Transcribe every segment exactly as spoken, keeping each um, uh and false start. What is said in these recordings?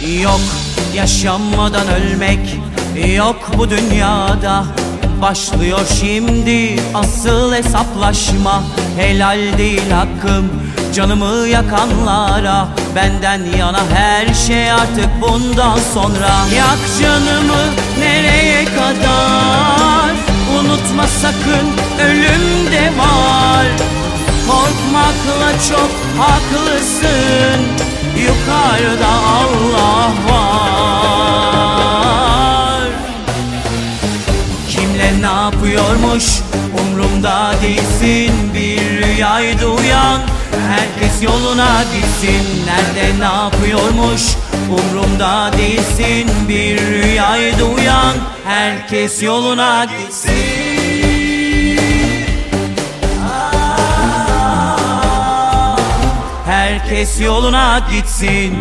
Yok yaşamadan ölmek, yok bu dünyada. Başlıyor şimdi asıl hesaplaşma. Helal değil hakkım canımı yakanlara. Benden yana her şey artık bundan sonra. Yak canımı nereye kadar? Unutma sakın ölüm de var. Korkmakla çok haklısın. Yukarıda Allah var. Kimle ne yapıyormuş umrumda değilsin. Bir rüyaydı uyan, herkes yoluna gitsin. Nerede ne yapıyormuş umrumda değilsin. Bir rüyaydı uyan, herkes yoluna gitsin. Herkes yoluna gitsin.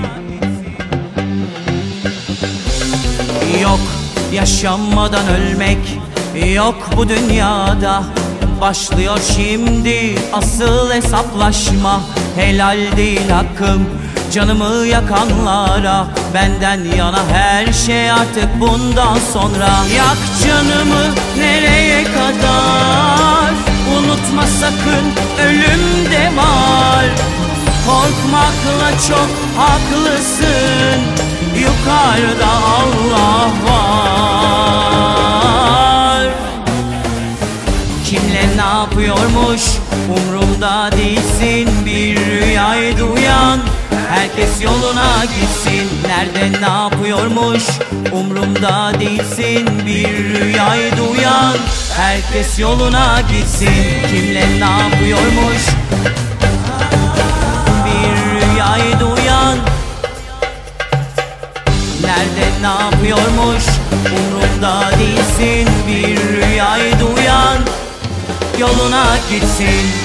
Yok yaşamadan ölmek, yok bu dünyada. Başlıyor şimdi asıl hesaplaşma. Helal değil hakkım canımı yakanlara. Benden yana her şey artık bundan sonra. Yak canımı nereye kadar? Unutma sakın ölüm de var. Korkmakla çok haklısın. Yukarıda Allah var. Kimle ne yapıyormuş umrumda değilsin. Bir rüyaydı uyan, herkes yoluna gitsin. Nerede ne yapıyormuş umrumda değilsin. Bir rüyaydı uyan, herkes yoluna gitsin. Kimle ne yapıyormuş rüyaydı uyan, nerede ne yapıyormuş umrumda değilsin. Bir rüyaydı uyan, yoluna gitsin.